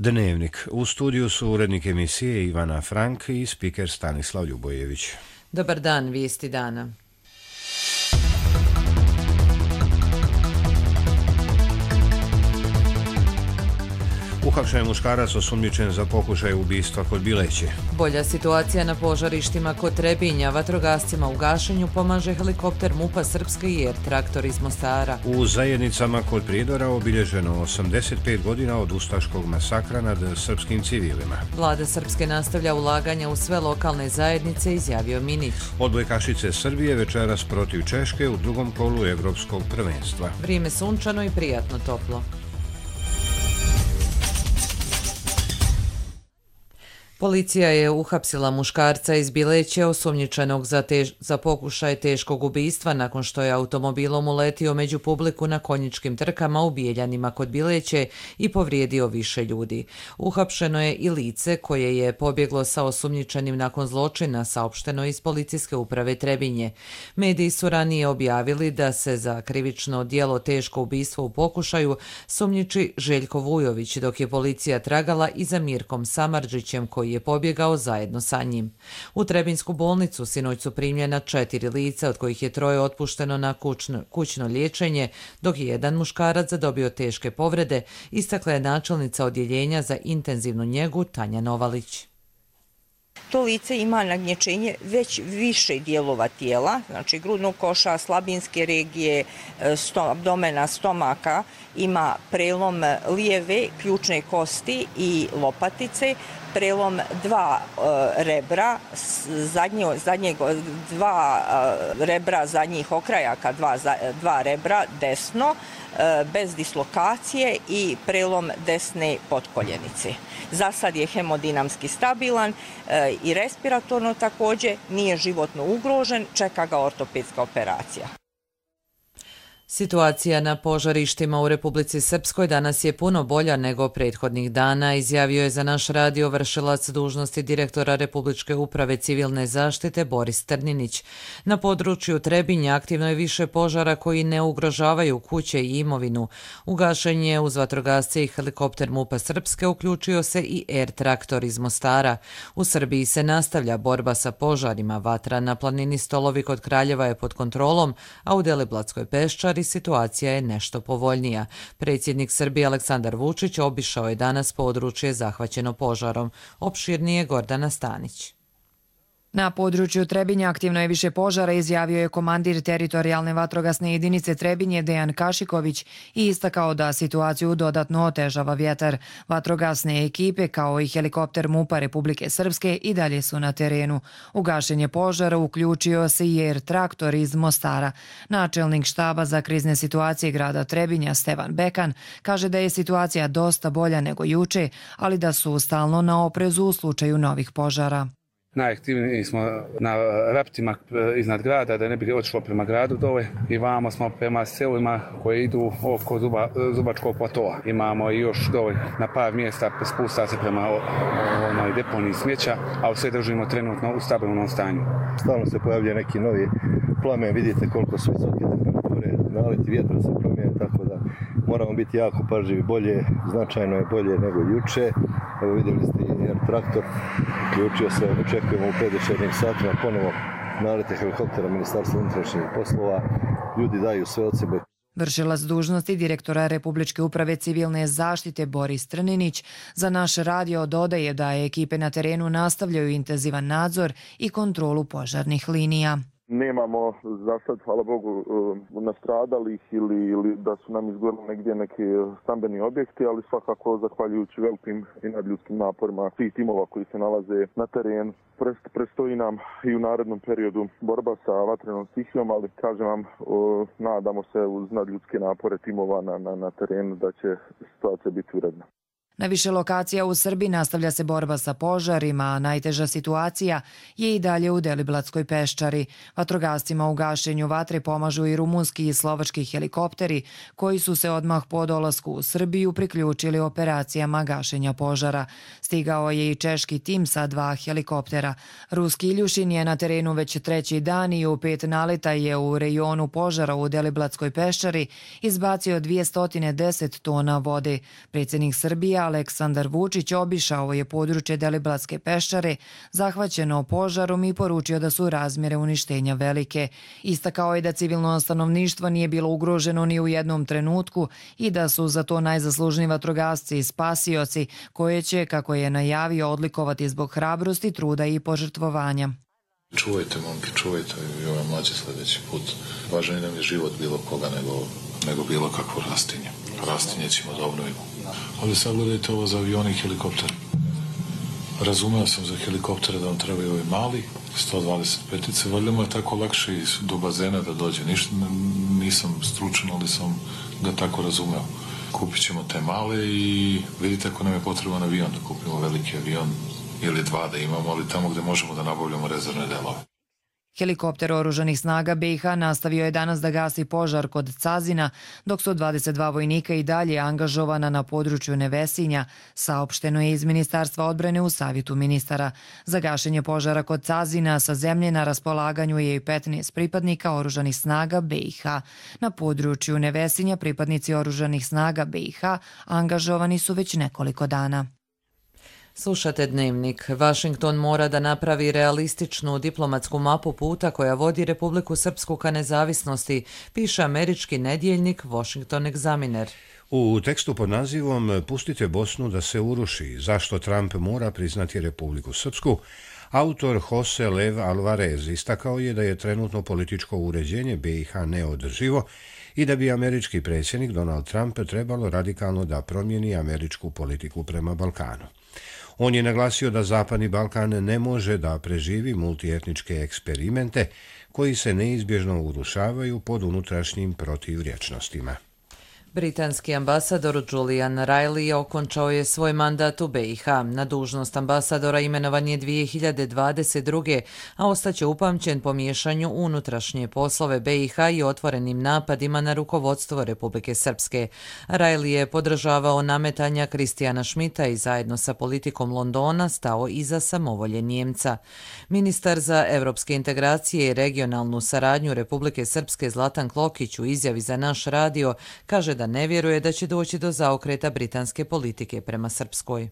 Dnevnik. U studiju su urednik emisije Ivana Frank i spiker Stanislav Ljubojević. Dobar dan, vijesti dana. Uhapšen je muškarac osumnjičen za pokušaj ubistva kod Bileće. Bolja situacija na požarištima kod Trebinja. Vatrogascima u gašenju pomaže helikopter MUP-a Srpske i traktor iz Mostara. U zajednicama kod Prijedora obilježeno 85 godina od ustaškog masakra nad srpskim civilima. Vlada Srpske nastavlja ulaganja u sve lokalne zajednice, izjavio Minić. Odbojkašice Srbije večeras protiv Češke u drugom kolu Evropskog prvenstva. Vrijeme sunčano i prijatno toplo. Policija je uhapsila muškarca iz Bileće osumnjičenog za pokušaj teškog ubistva nakon što je automobilom uletio među publiku na konjičkim trkama u Bijeljanima kod Bileće i povrijedio više ljudi. Uhapšeno je i lice koje je pobjeglo sa osumnjičenim nakon zločina, saopšteno iz policijske uprave Trebinje. Mediji su ranije objavili da se za krivično djelo teško ubistvo u pokušaju sumnjiči Željko Vujović, dok je policija tragala i za Mirkom Samardžićem koji je pobjegao zajedno sa njim. U Trebinsku bolnicu sinoć su primljena 4 lica, od kojih je 3 otpušteno na kućno liječenje, dok je jedan muškarac zadobio teške povrede, istakla je načelnica odjeljenja za intenzivnu njegu Tanja Novalić. To lice ima nagnječenje već više dijelova tijela, znači grudnog koša, slabinske regije, abdomena, stomaka, ima prelom lijeve ključne kosti i lopatice, prelom 2 rebra, dva rebra zadnjih okrajaka, 2 rebra desno, bez dislokacije i prelom desne potkoljenice. Za sad je hemodinamski stabilan i respiratorno također, nije životno ugrožen, čeka ga ortopedska operacija. Situacija na požarištima u Republici Srpskoj danas je puno bolja nego prethodnih dana, izjavio je za naš radio vršilac dužnosti direktora Republičke uprave civilne zaštite Boris Trninić. Na području Trebinja aktivno je više požara koji ne ugrožavaju kuće i imovinu. U gašenje uz vatrogasce i helikopter MUP-a Srpske uključio se i traktor iz Mostara. U Srbiji se nastavlja borba sa požarima. Vatra na planini Stolovi kod Kraljeva je pod kontrolom, a u Deliblatskoj Peščari situacija je nešto povoljnija. Predsjednik Srbije Aleksandar Vučić obišao je danas područje zahvaćeno požarom. Opširnije Gordana Stanić. Na području Trebinja aktivno je više požara, izjavio je komandir teritorijalne vatrogasne jedinice Trebinje Dejan Kašiković i istakao da situaciju dodatno otežava vjetar. Vatrogasne ekipe kao i helikopter MUP-a Republike Srpske i dalje su na terenu. U gašenje požara uključio se i traktor iz Mostara. Načelnik štaba za krizne situacije grada Trebinja Stevan Bekan kaže da je situacija dosta bolja nego juče, ali da su stalno na oprezu u slučaju novih požara. Najaktivniji smo na raptima iznad grada, da ne bi otišlo prema gradu dole, i vamo smo prema selima koje idu oko Zubačkog platoa. Imamo i još dole na par mjesta spusta se prema onoj deponiji smeća, a sve držimo trenutno u stabilnom stanju. Stalno se pojavlja neki novi plamen, vidite koliko su visoke temperature, naleti vjetra se promijene, tako da moramo biti jako pažljivi, značajno je bolje nego juče. Evo vidjeli ste i traktor, uključio se, očekujemo u 5 večernjim satima ponovo nalete helikoptera Ministarstva unutrašnjih poslova, ljudi daju sve od sebe. Vršilac dužnosti direktora Republičke uprave civilne zaštite Boris Trninić za naš radio dodaje da ekipe na terenu nastavljaju intenzivan nadzor i kontrolu požarnih linija. Nemamo za sad, hvala Bogu, nastradalih ili da su nam izgorili negdje neki stambeni objekti, ali svakako zahvaljujući velikim i nadljudskim naporima svih timova koji se nalaze na terenu. Prestoji nam i u narednom periodu borba sa vatrenom stihijom, ali kažem vam, nadamo se uz nadljudske napore timova na terenu da će situacija biti uredna. Na više lokacija u Srbiji nastavlja se borba sa požarima, a najteža situacija je i dalje u Deliblatskoj Peščari. Vatrogascima u gašenju vatre pomažu i rumunski i slovački helikopteri, koji su se odmah po dolasku u Srbiju priključili operacijama gašenja požara. Stigao je i češki tim sa 2 helikoptera. Ruski Iljušin je na terenu već 3. dan i u 5 naleta je u rejonu požara u Deliblatskoj Peščari izbacio 210 tona vode. Predsjednik Srbije Aleksandar Vučić obišao je područje Deliblatske peščare, zahvaćeno požarom i poručio da su razmjere uništenja velike. Istakao je da civilno stanovništvo nije bilo ugroženo ni u jednom trenutku i da su za to najzaslužniji vatrogasci i spasioci koje će, kako je najavio, odlikovati zbog hrabrosti, truda i požrtvovanja. Čuvajte, momke, čuvajte i ovaj mlađe sljedeći put. Važan nam je život bilo koga nego bilo kakvo rastinje. Rastinje ćemo da obnovimo. Ali sad gledajte ovo za avione i helikoptere. Razumeo sam za helikoptere da vam trebaju ovi mali, 125-ice. Valjda mu je tako lakše do bazena da dođe. Nisam stručan, ali sam ga tako razumeo. Kupit ćemo te male i vidite ako nam je potreban avion, da kupimo veliki avion ili dva da imamo, ali tamo gde možemo da nabavljamo rezervne delove. Helikopter oružanih snaga BiH nastavio je danas da gasi požar kod Cazina, dok su 22 vojnika i dalje angažovana na području Nevesinja, saopšteno je iz Ministarstva odbrane u savjetu ministara. Za gašenje požara kod Cazina sa zemlje na raspolaganju je i 15 pripadnika oružanih snaga BiH. Na području Nevesinja pripadnici oružanih snaga BiH angažovani su već nekoliko dana. Slušate Dnevnik. Washington mora da napravi realističnu diplomatsku mapu puta koja vodi Republiku Srpsku ka nezavisnosti, piše američki nedjeljnik Washington Examiner. U tekstu pod nazivom Pustite Bosnu da se uruši, zašto Trump mora priznati Republiku Srpsku, autor Jose Lev Alvarez istakao je da je trenutno političko uređenje BiH neodrživo i da bi američki predsjednik Donald Trump trebalo radikalno da promijeni američku politiku prema Balkanu. On je naglasio da Zapadni Balkan ne može da preživi multietničke eksperimente koji se neizbježno urušavaju pod unutrašnjim protivrječnostima. Britanski ambasador Julian Riley okončao je svoj mandat u BiH. Na dužnost ambasadora imenovan je 2022. a ostaće upamćen po miješanju u unutrašnje poslove BiH i otvorenim napadima na rukovodstvo Republike Srpske. Riley je podržavao nametanja Kristijana Schmidta i zajedno sa politikom Londona stao iza samovolje Njemca. Ministar za evropske integracije i regionalnu saradnju Republike Srpske Zlatan Klokić u izjavi za Naš radio kaže da ne vjeruje da će doći do zaokreta britanske politike prema Srpskoj.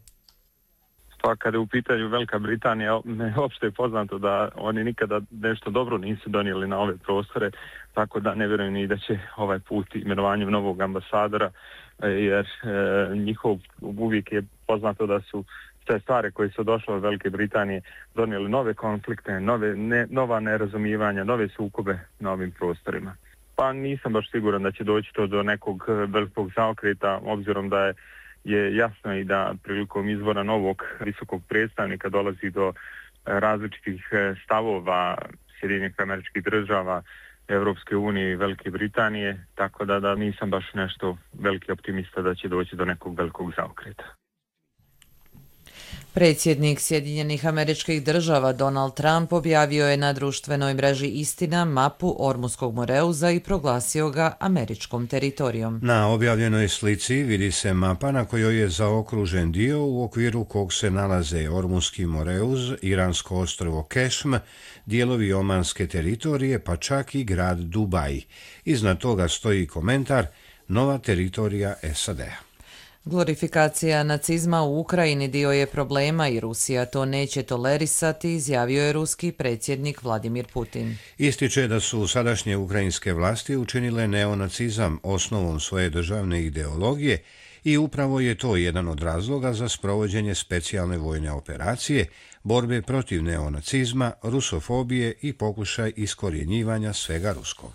Pa kada je u pitanju Velika Britanija, opšte je poznato da oni nikada nešto dobro nisu donijeli na ove prostore, tako da ne vjerujem ni da će ovaj put imenovanjem novog ambasadora, jer njihov uvijek je poznato da su te stvari koje su došle od Velike Britanije donijeli nove konflikte, nova nerazumijevanja, nove sukobe na ovim prostorima. Pa nisam baš siguran da će doći to do nekog velikog zaokreta, obzirom da je jasno i da prilikom izbora novog visokog predstavnika dolazi do različitih stavova Sjedinjenih Američkih Država, Evropske unije i Velike Britanije, tako da nisam baš nešto veliki optimista da će doći do nekog velikog zaokreta. Predsjednik Sjedinjenih Američkih Država Donald Trump objavio je na društvenoj mreži Istina mapu Ormuskog moreuza i proglasio ga američkom teritorijom. Na objavljenoj slici vidi se mapa na kojoj je zaokružen dio u okviru kog se nalaze Ormuski moreuz, iransko ostrvo Kešm, dijelovi omanske teritorije pa čak i grad Dubaj. Iznad toga stoji komentar Nova teritorija SAD-a. Glorifikacija nacizma u Ukrajini dio je problema i Rusija to neće tolerisati, izjavio je ruski predsjednik Vladimir Putin. Ističe da su sadašnje ukrajinske vlasti učinile neonacizam osnovom svoje državne ideologije i upravo je to jedan od razloga za sprovođenje specijalne vojne operacije, borbe protiv neonacizma, rusofobije i pokušaj iskorjenjivanja svega ruskog.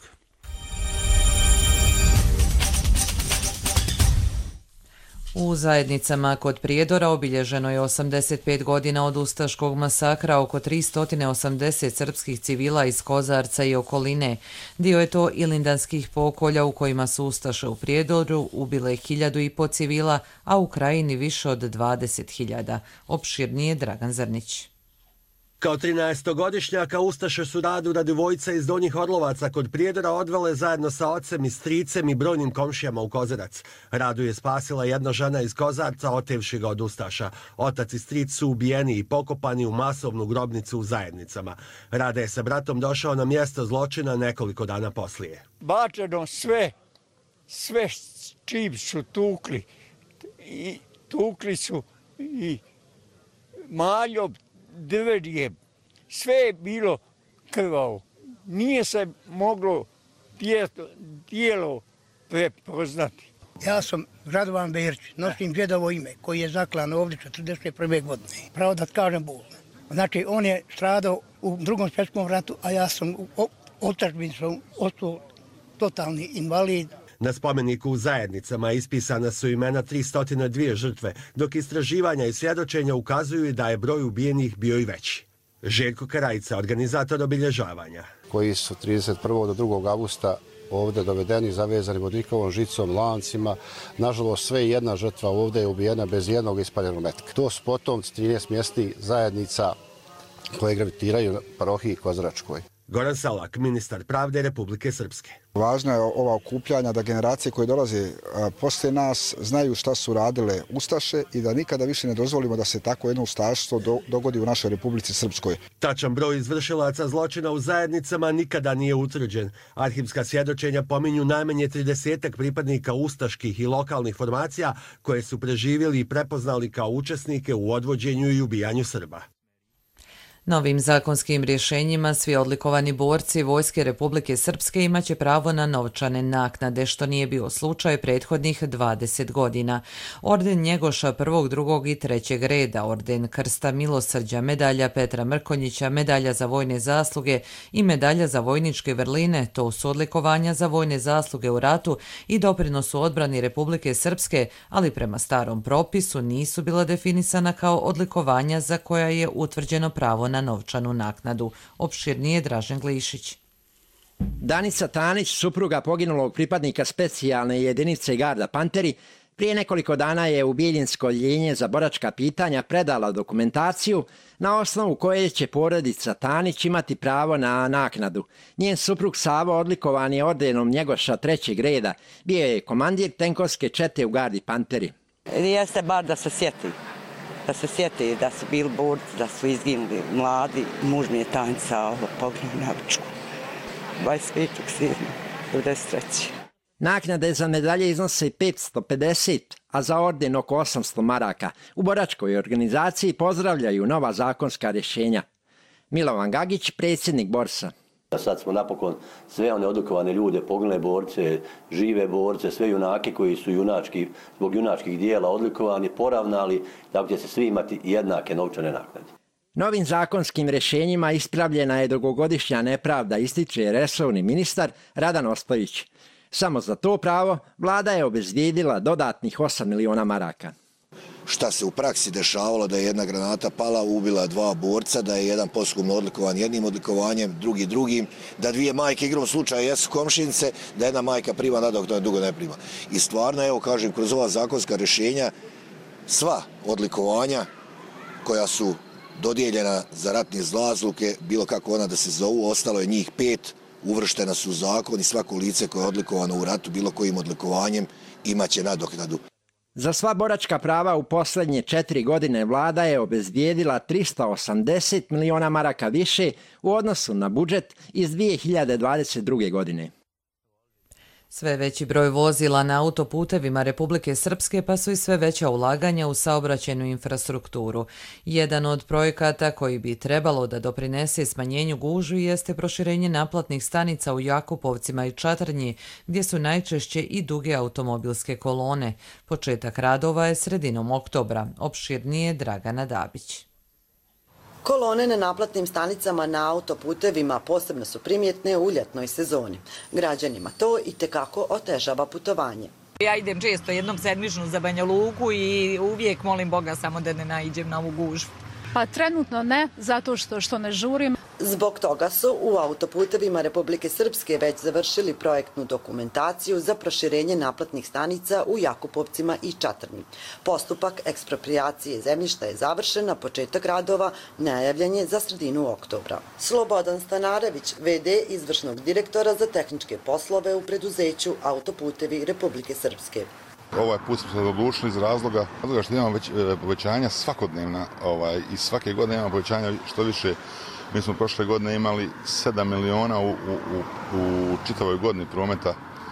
U zajednicama kod Prijedora obilježeno je 85 godina od ustaškog masakra oko 380 srpskih civila iz Kozarca i okoline. Dio je to ilindanskih pokolja u kojima su ustaše u Prijedoru ubile 1.500 civila, a u Krajini više od 20.000. Opširnije Dragan Zrnić. Kao 13-godišnjaka ustaše su Radu Radivojca iz Donjih Orlovaca kod Prijedora odvele zajedno sa ocem i stricem i brojnim komšijama u Kozarac. Radu je spasila jedna žena iz Kozarca otevši ga od ustaša. Otac i stric su ubijeni i pokopani u masovnu grobnicu u zajednicama. Rada je sa bratom došao na mjesto zločina nekoliko dana poslije. Bačeno sve s čim su tukli i tukli su i maljom, drvljem. Sve je bilo krvavo. Nije se moglo tijelo prepoznati. Ja sam Radovan Berć, nosim djedovo ime koji je zaklan ovdje 1941. godine. Pravo da kažem bolno. Znači, on je stradao u Drugom svjetskom ratu, a ja sam u otadžbini sam ostao totalni invalid. Na spomeniku u Zajednicama ispisana su imena 302 žrtve, dok istraživanja i svjedočenja ukazuju da je broj ubijenih bio i veći. Željko Karajica, organizator obilježavanja. Koji su 31. do 2. augusta ovdje dovedeni, zavezani vodikovom žicom, lancima. Nažalost, sve jedna žrtva ovdje je ubijena bez jednog ispaljenog metka. To su potomci 13 mjesnih zajednica koje gravitiraju parohiji Kozaračkoj. Goran Salak, ministar pravde Republike Srpske. Važno je ova okupljanja da generacije koje dolaze poslije nas znaju šta su radile ustaše i da nikada više ne dozvolimo da se tako jedno ustaštvo dogodi u našoj Republici Srpskoj. Tačan broj izvršilaca zločina u Zajednicama nikada nije utvrđen. Arhivska svjedočenja pominju najmanje 30 pripadnika ustaških i lokalnih formacija koje su preživjeli i prepoznali kao učesnike u odvođenju i ubijanju Srba. Novim zakonskim rješenjima svi odlikovani borci Vojske Republike Srpske imaće pravo na novčane naknade, što nije bio slučaj prethodnih 20 godina. Orden Njegoša 1., 2. i 3. reda, orden Krsta Milosrđa, medalja Petra Mrkonjića, medalja za vojne zasluge i medalja za vojničke vrline, to su odlikovanja za vojne zasluge u ratu i doprinos u odbrani Republike Srpske, ali prema starom propisu nisu bila definisana kao odlikovanja za koja je utvrđeno pravo na novčanu naknadu. Opširnije Dražen Glišić. Danica Tanić, supruga poginulog pripadnika specijalne jedinice Garda Panteri, prije nekoliko dana je u Bijeljinsko odjeljenje za boračka pitanja predala dokumentaciju na osnovu koje će porodica Tanić imati pravo na naknadu. Njen suprug Savo odlikovan je ordenom Njegoša 3. reda. Bio je komandir tenkovske čete u Gardi Panteri. Jeste bar da se sjeti. Da se sjeti da su bili borci, da su izginuli mladi. Muž mi je Tanjica poginuo na Vrčku. 25.7.93. Naknade za medalje iznose 550, a za orden oko 800 maraka. U boračkoj organizaciji pozdravljaju nova zakonska rješenja. Milovan Gagić, predsjednik Borsa. Sad smo napokon sve one odlikovane ljude, poginule borce, žive borce, sve junake koji su zbog junačkih dijela odlikovani, poravnali, da će se svi imati jednake novčane naknade. Novim zakonskim rješenjima ispravljena je dugogodišnja nepravda, ističe resorni ministar Radan Ostojić. Samo za to pravo vlada je obezbijedila dodatnih 8 miliona maraka. Šta se u praksi dešavalo, da je jedna granata pala, ubila 2 borca, da je jedan posthumno odlikovan jednim odlikovanjem, drugi drugim, da 2 majke igrom slučaja jesu komšinice, da jedna majka prima nadoknadu, dugo ne prima. I stvarno, evo kažem, kroz ova zakonska rješenja, sva odlikovanja koja su dodijeljena za ratne zasluge, bilo kako ona da se zovu, ostalo je njih 5, uvrštena su u zakon i svako lice koje je odlikovano u ratu bilo kojim odlikovanjem imaće nadoknadu. Za sva boračka prava u posljednje 4 godine vlada je obezbijedila 380 miliona maraka više u odnosu na budžet iz 2022. godine. Sve veći broj vozila na autoputevima Republike Srpske pa su i sve veća ulaganja u saobraćajnu infrastrukturu. Jedan od projekata koji bi trebalo da doprinese smanjenju gužvi jeste proširenje naplatnih stanica u Jakupovcima i Čatrnji, gdje su najčešće i duge automobilske kolone. Početak radova je sredinom oktobra. Opširnije Dragana Dabić. Kolone na naplatnim stanicama na autoputevima posebno su primjetne u ljetnoj sezoni. Građanima to itekako otežava putovanje. Ja idem često jednom sedmično za Banja Luku i uvijek molim Boga samo da ne naiđem na ovu gužvu. Pa trenutno ne, zato što ne žurim. Zbog toga su u autoputevima Republike Srpske već završili projektnu dokumentaciju za proširenje naplatnih stanica u Jakupovcima i Čatrnji. Postupak eksproprijacije zemljišta je završen, a početak radova najavljen je za sredinu oktobra. Slobodan Stanarević, VD izvršnog direktora za tehničke poslove u preduzeću Autoputevi Republike Srpske. Ovaj put smo se odlučili iz razloga što imamo povećanja svakodnevna i svake godine imamo povećanja što više. Mi smo prošle godine imali 7 miliona u čitavoj godini prometa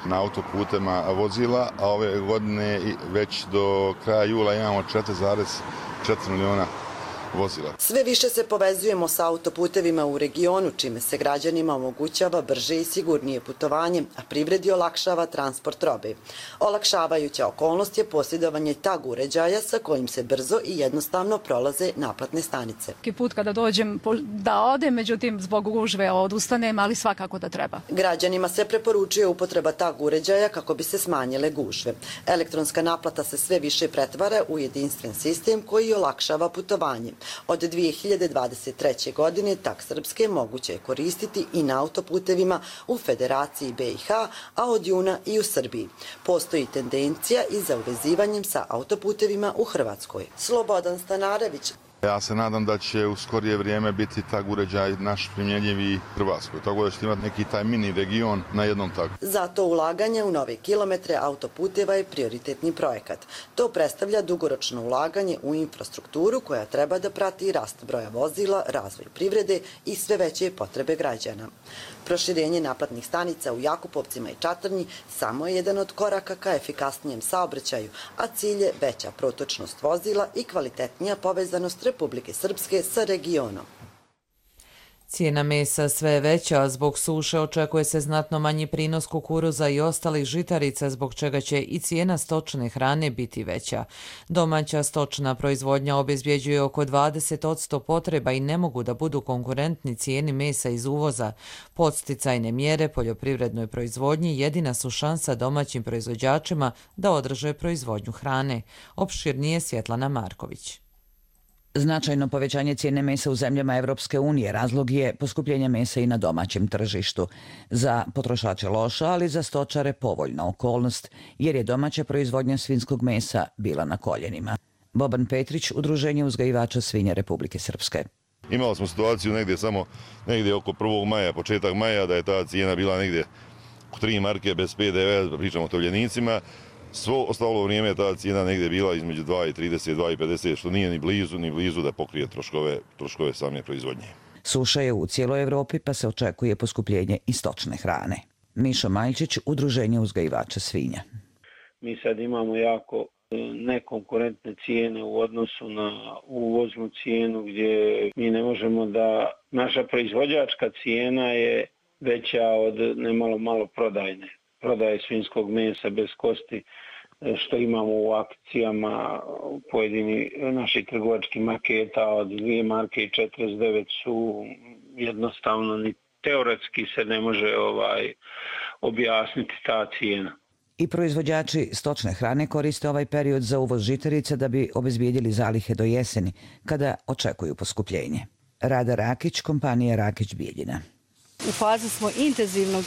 na autoputema vozila, a ove godine već do kraja jula imamo 4,4 miliona vozila. Sve više se povezujemo sa autoputevima u regionu, čime se građanima omogućava brže i sigurnije putovanje, a privredi olakšava transport robe. Olakšavajuća okolnost je posjedovanje tag uređaja sa kojim se brzo i jednostavno prolaze naplatne stanice. Svaki put kada dođem da odem, međutim zbog gužve odustanem, ali svakako da treba. Građanima se preporučuje upotreba tag uređaja kako bi se smanjile gužve. Elektronska naplata se sve više pretvara u jedinstven sistem koji olakšava putovanje. Od 2023. godine tag srpske moguće je koristiti i na autoputevima u Federaciji BiH, a od juna i u Srbiji. Postoji tendencija i za uvezivanjem sa autoputevima u Hrvatskoj. Slobodan Stanarević. Ja se nadam da će u skorije vrijeme biti tag uređaj naš primjenjiv i Hrvatskoj, tako da ćete imati neki taj mini region na jednom tagu. Zato ulaganje u nove kilometre autoputeva je prioritetni projekat. To predstavlja dugoročno ulaganje u infrastrukturu koja treba da prati rast broja vozila, razvoj privrede i sve veće potrebe građana. Proširenje naplatnih stanica u Jakupovcima i Čatrnji samo je jedan od koraka ka efikasnijem saobraćaju, a cilj je veća protočnost vozila i kvalitetnija povezanost Republike Srpske sa regionom. Cijena mesa sve je veća, a zbog suše očekuje se znatno manji prinos kukuruza i ostalih žitarica, zbog čega će i cijena stočne hrane biti veća. Domaća stočna proizvodnja obezbjeđuje oko 20% potreba i ne mogu da budu konkurentni cijeni mesa iz uvoza. Podsticajne mjere poljoprivrednoj proizvodnji jedina su šansa domaćim proizvođačima da održe proizvodnju hrane. Opširnije Svjetlana Marković. Značajno povećanje cijene mesa u zemljama Evropske unije razlog je poskupljenja mesa i na domaćem tržištu. Za potrošače loša, ali za stočare povoljna okolnost, jer je domaća proizvodnja svinjskog mesa bila na koljenima. Boban Petrić, Udruženje uzgajivača svinja Republike Srpske. Imali smo situaciju negdje oko 1. maja, početak maja, da je ta cijena bila negdje oko 3 marke bez PDV, pričamo o tovljenicima. Svo ostalo vrijeme je ta cijena negdje bila između 2,30 i 2,50, što nije ni blizu da pokrije troškove same proizvodnje. Suša je u cijeloj Evropi, pa se očekuje poskupljenje i stočne hrane. Mišo Maljčić, Udruženje uzgajivača svinja. Mi sad imamo jako nekonkurentne cijene u odnosu na uvoznu cijenu, gdje mi ne možemo da... Naša proizvođačka cijena je veća od malo prodajne. Prodaje svinjskog mesa bez kosti, što imamo u akcijama pojedini naših trgovačkih marketa od 2 marke i 49 su jednostavno ni teoretski se ne može objasniti ta cijena. I proizvođači stočne hrane koriste ovaj period za uvoz žitarica da bi obezbijedili zalihe do jeseni, kada očekuju poskupljenje. Rada Rakić, kompanija Rakić Bijeljina. U fazi smo intenzivnog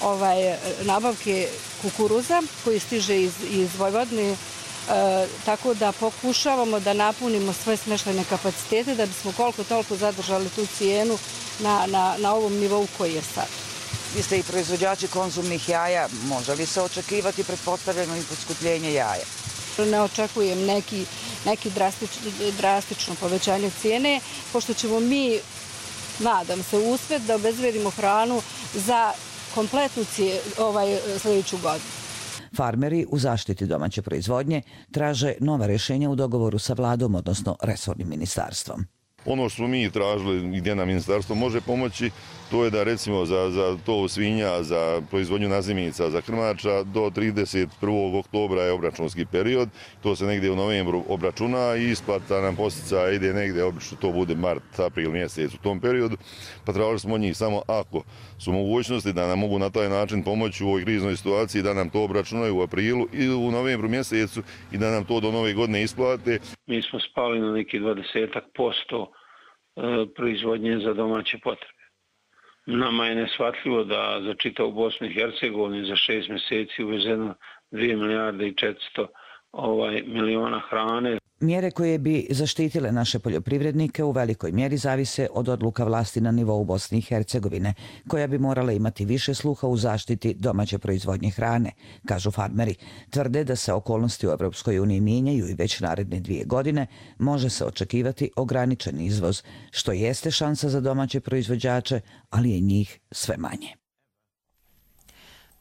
nabavke kukuruza koji stiže iz Vojvodine, tako da pokušavamo da napunimo sve smještajne kapacitete da bismo koliko toliko zadržali tu cijenu na ovom nivou koji je sad. Vi ste i proizvođači konzumnih jaja, može li se očekivati pretpostavljeno i poskupljenje jaja? Ne očekujem neki drastično povećanje cijene, pošto ćemo mi, nadam se, uspjeti da obezbedimo hranu za kompletnu sljedeću godinu. Farmeri u zaštiti domaće proizvodnje traže nova rješenja u dogovoru sa vladom, odnosno resornim ministarstvom. Ono što smo mi tražili gdje nam ministarstvo može pomoći, to je da recimo za to svinja, za proizvodnju nazimica, za krmača do 31. oktobra je obračunski period. To se negdje u novembru obračuna i isplata nam postica ide negdje, obično to bude mart, april mjesec u tom periodu. Pa tražili smo od njih samo ako su mogućnosti da nam mogu na taj način pomoći u ovoj kriznoj situaciji, da nam to obračunaju u aprilu i u novembru mjesecu i da nam to do nove godine isplate. Mi smo spali na neki 20% proizvodnje za domaće potrebe. Nama je neshvatljivo da za čitavu Bosnu i Hercegovini za 6 mjeseci uvezeno 2 milijarde i 400 miliona hrane. Mjere koje bi zaštitile naše poljoprivrednike u velikoj mjeri zavise od odluka vlasti na nivou Bosne i Hercegovine, koja bi morala imati više sluha u zaštiti domaće proizvodnje hrane, kažu farmeri. Tvrde da se okolnosti u Evropskoj uniji mijenjaju i već naredne 2 godine može se očekivati ograničen izvoz, što jeste šansa za domaće proizvođače, ali je njih sve manje.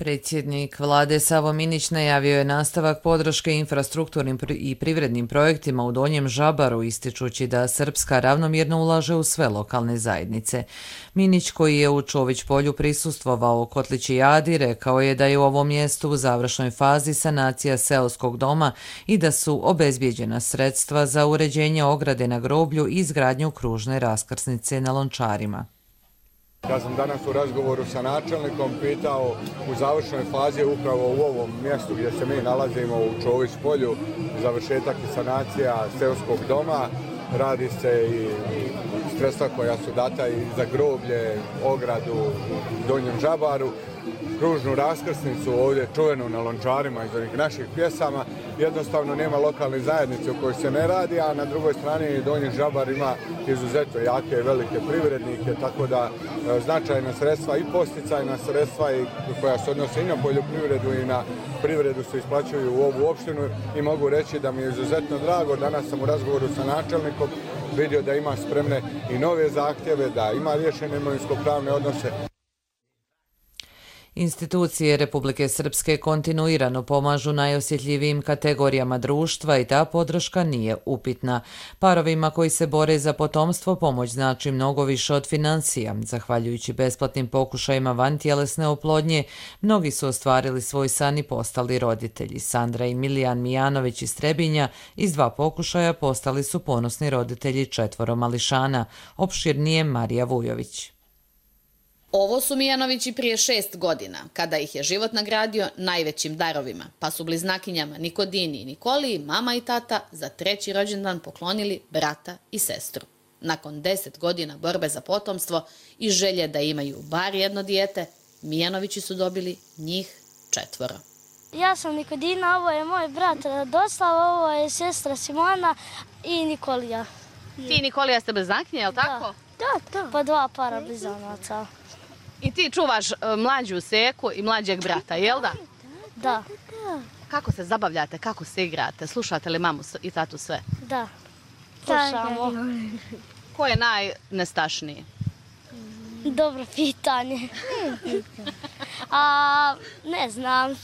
Predsjednik vlade Savo Minić najavio je nastavak podrške infrastrukturnim i privrednim projektima u Donjem Žabaru, ističući da Srpska ravnomjerno ulaže u sve lokalne zajednice. Minić, koji je u Čović polju prisustvovao Kotličijadi, rekao je da je u ovom mjestu u završnoj fazi sanacija seoskog doma i da su obezbijeđena sredstva za uređenje ograde na groblju i izgradnju kružne raskrsnice na Lončarima. Ja sam danas u razgovoru sa načelnikom pitao u završnoj fazi upravo u ovom mjestu gdje se mi nalazimo u Čović polju, završetak i sanacija seoskog doma. Radi se i sredstva koja su data i za groblje, ogradu u Donjem Žabaru, kružnu raskrsnicu ovdje čuvenu na Lončarima iz onih naših pjesama. Jednostavno nema lokalne zajednice u kojoj se ne radi, a na drugoj strani Donji Žabar ima izuzetno jake i velike privrednike, tako da značajna sredstva i posticajna sredstva i koja se odnose i na poljoprivredu i na privredu se isplaćuju u ovu opštinu i mogu reći da mi je izuzetno drago. Danas sam u razgovoru sa načelnikom vidio da ima spremne i nove zahtjeve, da ima riješene imovinsko-pravne odnose. Institucije Republike Srpske kontinuirano pomažu najosjetljivijim kategorijama društva i ta podrška nije upitna. Parovima koji se bore za potomstvo pomoć znači mnogo više od financija. Zahvaljujući besplatnim pokušajima vantjelesne oplodnje, mnogi su ostvarili svoj san i postali roditelji. Sandra i Milijan Mijanović iz Trebinja iz 2 pokušaja postali su ponosni roditelji 4 mališana. Opširnije Marija Vujović. Ovo su Mijanovići prije 6 godina, kada ih je život nagradio najvećim darovima, pa su bliznakinjama Nikodini i Nikoli, mama i tata, za 3. rođendan poklonili brata i sestru. Nakon 10 godina borbe za potomstvo i želje da imaju bar jedno dijete, Mijanovići su dobili njih 4. Ja sam Nikodina, ovo je moj brat Radoslav, ovo je sestra Simona i Nikolija. Ti i Nikolija ste bliznakinje, je li tako? Da. Pa 2 para blizanaca. I ti čuvaš mlađu seku i mlađeg brata, jel da? Da. Kako se zabavljate, kako se igrate? Slušate li mamu i tatu sve? Da. Slušamo. Ko je najnestašniji? Dobro pitanje. Ne znam.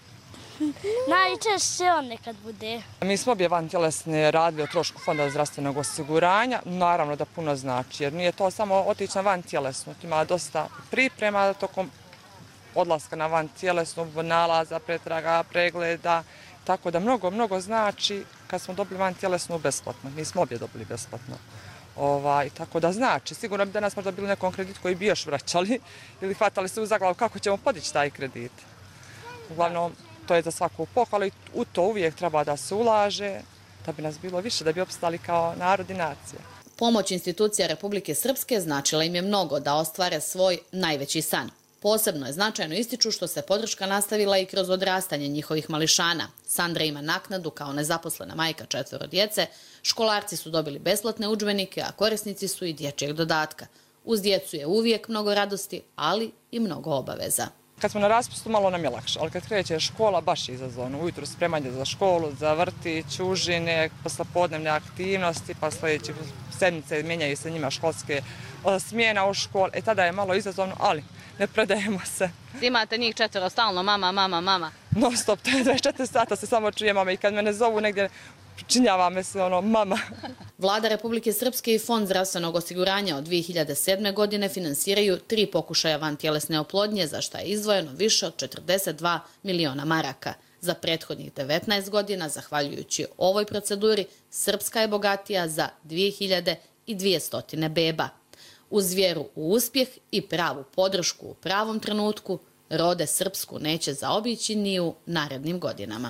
Najčešće on nekad bude. Mi smo obje vantjelesne radili o trošku Fonda zdravstvenog osiguranja. Naravno da puno znači, jer nije to samo otići na vantjelesnu. Ima dosta priprema tokom odlaska na vantjelesnu, nalaza, pretraga, pregleda. Tako da mnogo znači kad smo dobili vantjelesnu besplatno. Mi smo obje dobili besplatno. Tako da znači, sigurno bi danas možda bili nekom kreditu koji bi još vraćali ili hvatali se u zaglavu kako ćemo podići taj kredit. Uglavnom, to je za svaku pohvalu i u to uvijek treba da se ulaže, da bi nas bilo više, da bi opstali kao narod i nacija. Pomoć institucija Republike Srpske značila im je mnogo da ostvare svoj najveći san. Posebno je značajno ističu što se podrška nastavila i kroz odrastanje njihovih mališana. Sandra ima naknadu kao nezaposlena majka 4 djece, školarci su dobili besplatne udžbenike, a korisnici su i dječjeg dodatka. Uz djecu je uvijek mnogo radosti, ali i mnogo obaveza. Kad smo na raspustu malo nam je lakše, ali kad kreće škola baš je izazovno. Ujutru spremanje za školu, za vrtić, užine, poslapodnevne aktivnosti, pa sljedeće sedmice mijenjaju se njima školske smjena u školi. Tada je malo izazovno, ali ne predajemo se. Imate njih 4 stalno, mama. Non stop, to je 24 sata se samo čuje mama i kad mene zovu negdje pričinjava me se mama. Vlada Republike Srpske i Fond zdravstvenog osiguranja od 2007. godine finansiraju 3 pokušaja vantjelesne oplodnje, za što je izdvojeno više od 42 miliona maraka. Za prethodnih 19 godina, zahvaljujući ovoj proceduri, Srpska je bogatija za 2200 beba. Uz vjeru u uspjeh i pravu podršku u pravom trenutku, rode Srpsku neće zaobići ni u narednim godinama.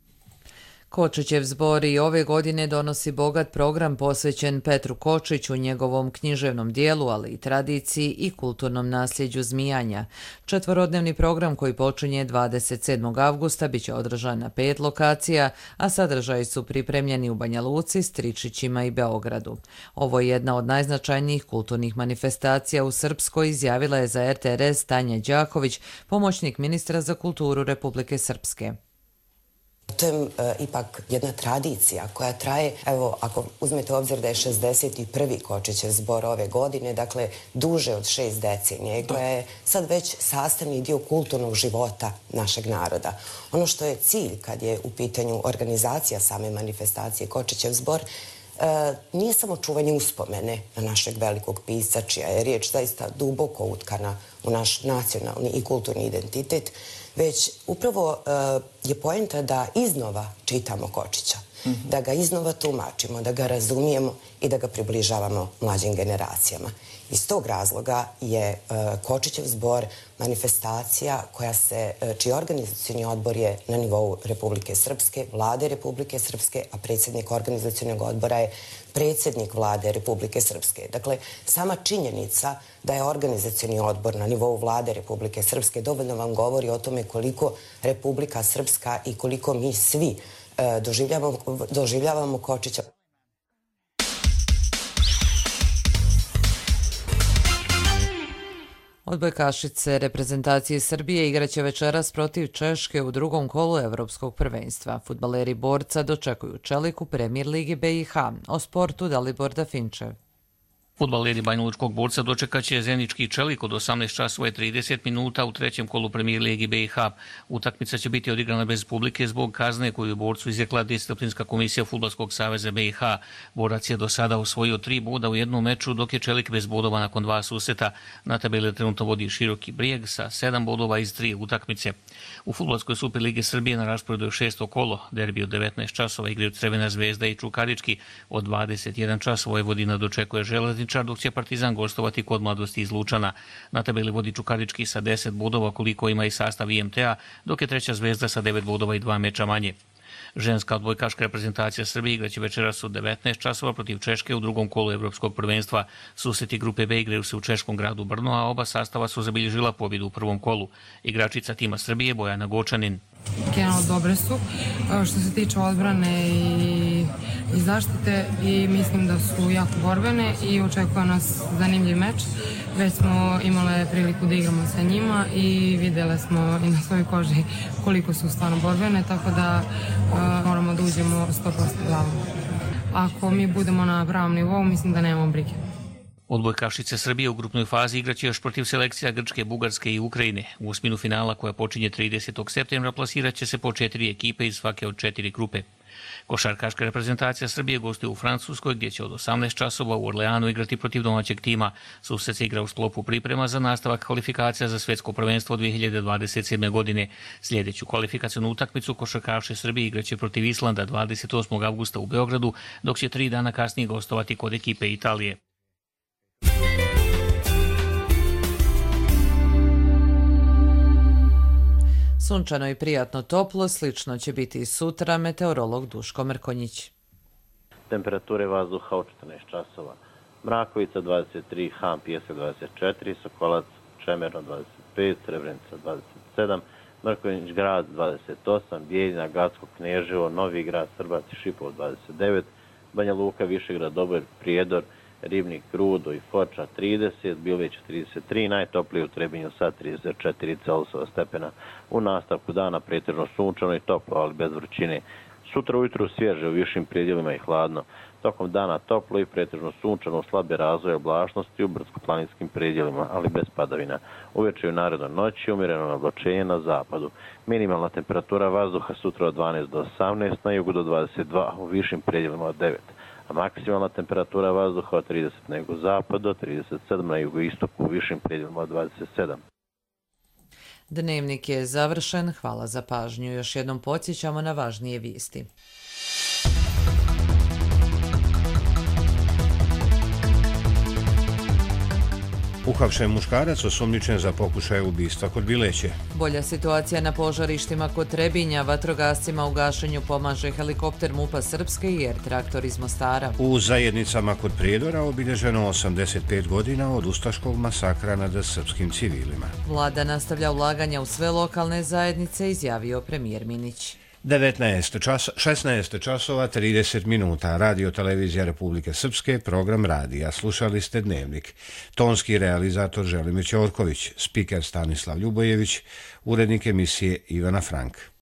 Kočićev zbor i ove godine donosi bogat program posvećen Petru Kočiću, njegovom književnom dijelu, ali i tradiciji i kulturnom nasljeđu zmijanja. 4-dnevni program koji počinje 27. avgusta biće održan na 5 lokacija, a sadržaji su pripremljeni u Banja Luci, Stričićima i Beogradu. Ovo je jedna od najznačajnijih kulturnih manifestacija u Srpskoj, izjavila je za RTRS Tanja Đaković, pomoćnik ministra za kulturu Republike Srpske. To je ipak jedna tradicija koja traje, evo, ako uzmete u obzir da je 61. Kočićev zbor ove godine, dakle, duže od 6 decenija i koja je sad već sastavni dio kulturnog života našeg naroda. Ono što je cilj kad je u pitanju organizacija same manifestacije Kočićev zbor, nije samo čuvanje uspomene na našeg velikog pisca, čija je riječ zaista duboko utkana u naš nacionalni i kulturni identitet, već upravo je poenta da iznova čitamo Kočića, da ga iznova tumačimo, da ga razumijemo i da ga približavamo mlađim generacijama. Iz tog razloga je Kočićev zbor manifestacija čiji organizacioni odbor je na nivou Republike Srpske, Vlade Republike Srpske, a predsjednik organizacionog odbora je predsjednik Vlade Republike Srpske. Dakle, sama činjenica da je organizacioni odbor na nivou Vlade Republike Srpske dovoljno vam govori o tome koliko Republika Srpska i koliko mi svi doživljavamo Kočića. Odbojkašice reprezentacije Srbije igraće večeras protiv Češke u drugom kolu Evropskog prvenstva. Fudbaleri Borca dočekuju Čelik u Premier ligi BiH. O sportu Dalibor Dafinčev. Fudbaleri Banjalučkog Borca dočekaće Zenički Čelik od 18 časova i 30 minuta u trećem kolu Premier ligi BiH. Utakmica će biti odigrana bez publike zbog kazne koju je Borcu izrekla disciplinska komisija Fudbalskog saveza BiH. Borac je do sada osvojio 3 boda u jednom meču, dok je Čelik bez bodova nakon 2 susreta. Na tabeli trenutno vodi Široki Brijeg sa 7 bodova iz 3 utakmice. U Fudbalskoj Superligi Srbije na rasporedu je 6. kolo. Derbi od 19 časova igraju Crvena Zvezda i Čukarički. Od 21 časova Vojvodina dočekuje Železničar, dok će Partizan gostovati kod Mladosti iz Lučana. Na tabeli vodi Čukarički sa 10 bodova, koliko ima i sastav IMT-a, dok je treća Zvezda sa 9 bodova i 2 meča manje. Ženska odbojkaška reprezentacija Srbije igraće večeras u 19 časova protiv Češke u drugom kolu Evropskog prvenstva. Susreti grupe B igraju se u češkom gradu Brno, a oba sastava su zabilježila pobjedu u prvom kolu. Igračica tima Srbije Bojana Gočanin. Generalno dobre su što se tiče odbrane i zaštite i mislim da su jako borbene i očekuje nas zanimljiv meč. Već smo imale priliku da igramo sa njima i vidjeli smo i na svojoj koži koliko su stvarno borbene, tako da moramo da uđemo 100% glavom. Ako mi budemo na pravom nivou, mislim da nemamo brige. Odbojkašice Srbije u grupnoj fazi igraće još protiv selekcija Grčke, Bugarske i Ukrajine. U osminu finala koja počinje 30. septembra plasirat će se po 4 ekipe iz svake od 4 grupe. Košarkaška reprezentacija Srbije gostuje u Francuskoj, gdje će od 18 časova u Orleanu igrati protiv domaćeg tima. Susret se igra u sklopu priprema za nastavak kvalifikacija za svjetsko prvenstvo 2027. godine. Sljedeću kvalifikacijnu utakmicu košarkaši Srbije igraće protiv Islanda 28. avgusta u Beogradu, dok će 3 dana kasnije gostovati kod ekipe Italije. Sunčano i prijatno toplo, slično će biti i sutra, meteorolog Duško Mrkonjić. Temperature vazduha od 14 časova. Mrakovica 23, Han Pijesak 24, Sokolac Čemerno 25, Srebrenica 27, Mrkonjić grad 28, Bijeljina, Gacko, Kneževo, Novi grad, Srbac i Šipov 29, Banja Luka, Višegrad, Doboj, Prijedor, Ribnik, Rudo i Foča 30, Bileć 33, najtoplije u Trebinju sad 34 Celzijusova stepena. U nastavku dana pretežno sunčano i toplo, ali bez vrućine. Sutra ujutru svježe u višim predjelima i hladno. Tokom dana toplo i pretežno sunčano u slabe razvoje oblačnosti u brdsko-planinskim predjelima, ali bez padavina. Uveče u narednoj noći umjereno oblačenje na zapadu. Minimalna temperatura vazduha sutra od 12 do 18, na jugu do 22, u višim predjelima od 9. A maksimalna temperatura vazduha od 30 na jugozapadu, do 37 na jugoistoku, u višim predjelima od 27. Dnevnik je završen, hvala za pažnju. Još jednom podsjećamo na važnije vijesti. Uhapšen muškarac osumnjičen za pokušaj ubistva kod Bileće. Bolja situacija na požarištima kod Trebinja, vatrogascima u gašenju pomaže helikopter MUP-a Srpske i R-traktor iz Mostara. U zajednicama kod Prijedora obilježeno 85 godina od ustaškog masakra nad srpskim civilima. Vlada nastavlja ulaganja u sve lokalne zajednice, izjavio premijer Minić. 16 časova 30 minuta. Radio Televizija Republike Srpske, program radija. Slušali ste Dnevnik. Tonski realizator Želimir Ćorković, spiker Stanislav Ljubojević, urednik emisije Ivana Frank.